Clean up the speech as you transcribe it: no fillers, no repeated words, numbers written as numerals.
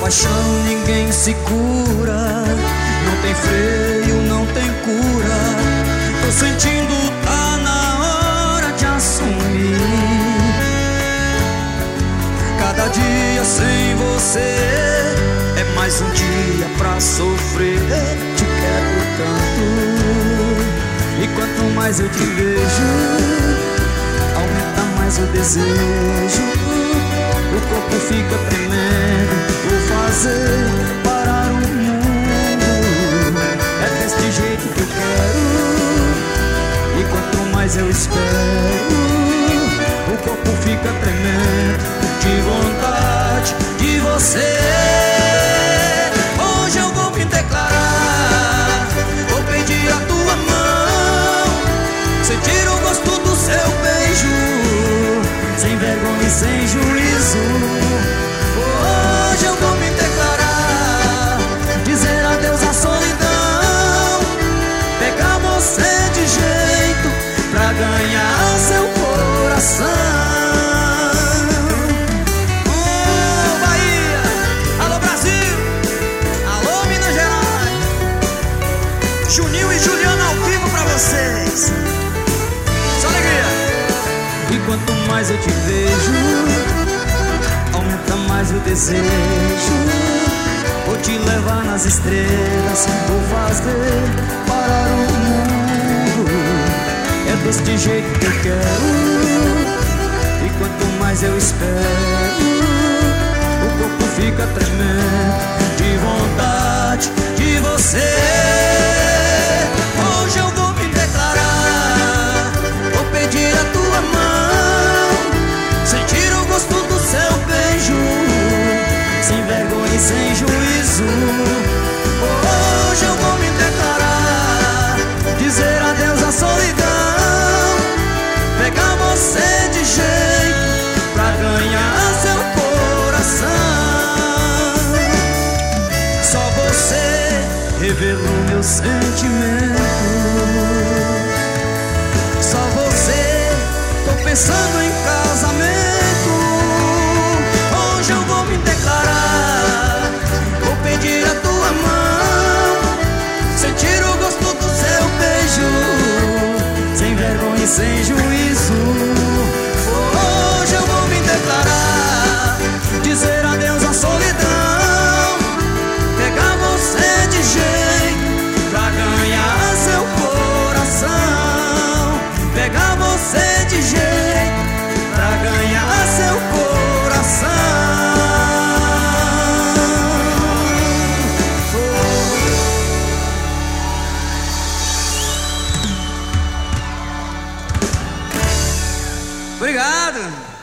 paixão ninguém segura, não tem freio, não tem cura. Tô sentindo, tá na hora de assumir. Cada dia sem você é mais um dia pra sofrer. Te quero tanto, e quanto mais eu te vejo, aumenta mais o desejo. O corpo fica tremendo, vou fazer parar o mundo. É desse jeito que eu quero, e quanto mais eu espero, o corpo fica tremendo de vontade de você. Hoje eu vou me declarar, vou pedir a tua mão, sentir o gosto do seu beijo, sem vergonha e sem juízo. Hoje eu vou me declarar, dizer adeus à solidão, pegar você de jeito pra ganhar seu coração. Oh, Bahia! Alô, Brasil! Alô, Minas Gerais! Juninho e Juliana ao vivo pra vocês. Só alegria! E quanto mais eu te vejo, aumenta mais o desejo. Vou te levar nas estrelas, vou fazer parar o mundo. É deste jeito que eu quero, e quanto mais eu espero, o corpo fica tremendo de vontade de você. Hoje eu vou me declarar, vou pedir a tua mão, sentir o gosto do seu beijo, sem vergonha e sem juízo. Hoje eu vou me declarar, dizer adeus à solidão, pegar você de jeito pra ganhar seu coração. Só você revelou meu sentimento, só você, tô pensando em casamento. Hoje eu vou me declarar, vou pedir a tua mão, sentir o gosto do seu beijo, sem vergonha e sem juízo. Hoje eu vou me declarar, dizer adeus à solidão, pegar você de jeito pra ganhar seu coração, pegar você de jeito pra ganhar seu coração. Obrigado.